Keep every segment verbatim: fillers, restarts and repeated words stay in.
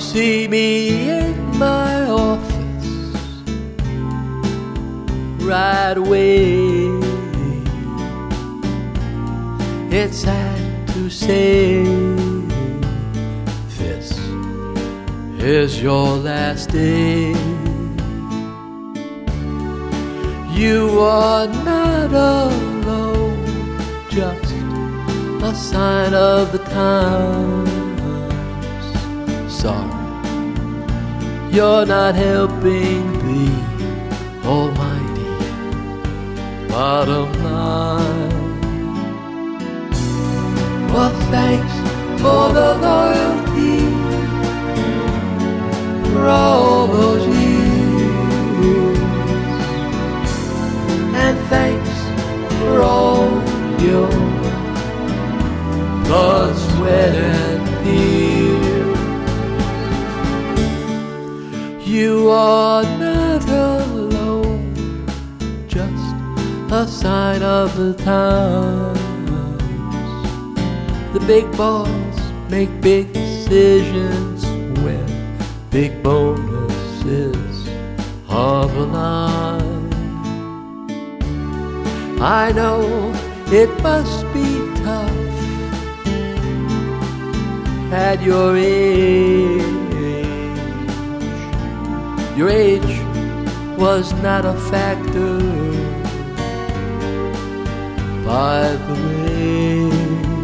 see me in my office right away. It's sad to say this is your last day. You are not alone, just a sign of the times. Sorry, you're not helping the almighty bottom line. Well, thanks for the loyalty for all those years, and thanks for all your blood, sweat, and tears. You are not alone, just a sign of the times. The big boys make big decisions when big bonuses are the line. I know it must be tough at your age. Your age was not a factor, by the way.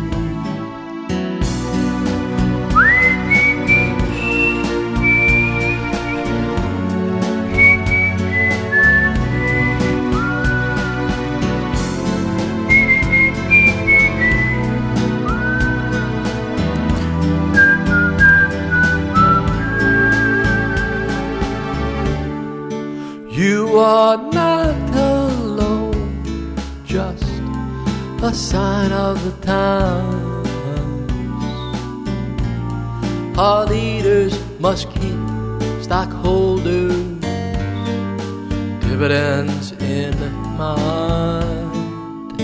You are not alone, just a sign of the times. Our leaders must keep stockholders' dividends in mind.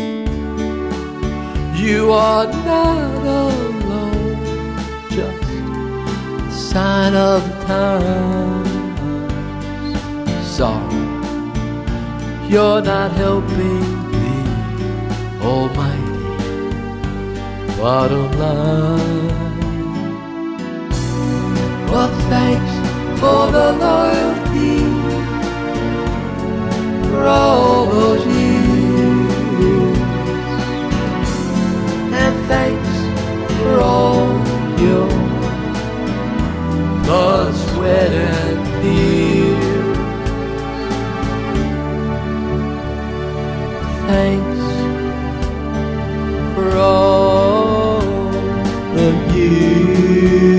You are not alone, just a sign of the times. Sorry, you're not helping the almighty bottom line. Well, thanks for the loyalty for all those years, and thanks for all your blood, sweat, and tears. Thanks for all the years.